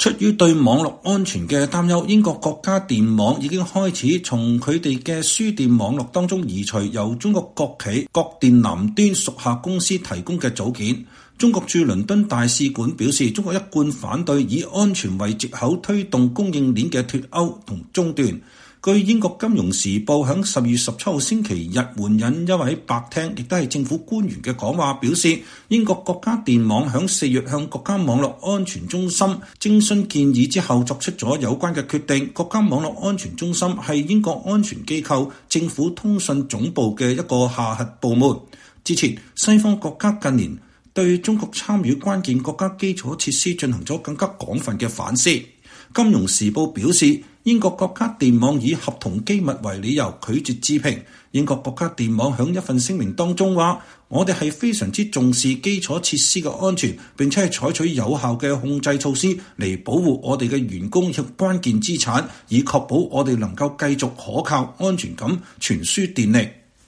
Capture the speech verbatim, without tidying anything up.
出於對網絡安全嘅擔憂，英國國家電網已經開始從佢哋嘅輸電網絡當中移除由中國國企國電南端屬下公司提供嘅組件。中國駐倫敦大使館表示，中國一貫反對以安全為藉口推動供應鏈嘅脫鈎同中斷。據英國金融時報響十月十七號星期日援引一位白廳，亦都係政府官員嘅講話，表示英國國家電網響四月向國家網絡安全中心徵詢建議之後，作出咗有關嘅決定。國家網絡安全中心係英國安全機構政府通訊總部嘅一個下轄部門。之前西方國家近年對中國參與關鍵國家基礎設施進行咗更加廣泛嘅反思。金融時報表示，英國國家電網以合同機密為理由拒絕置評。英國國家電網響一份聲明當中話，我哋係非常之重視基礎設施嘅安全，並且係採取有效嘅控制措施嚟保護我哋嘅員工及關鍵資產，以確保我哋能夠繼續可靠安全咁傳輸電力。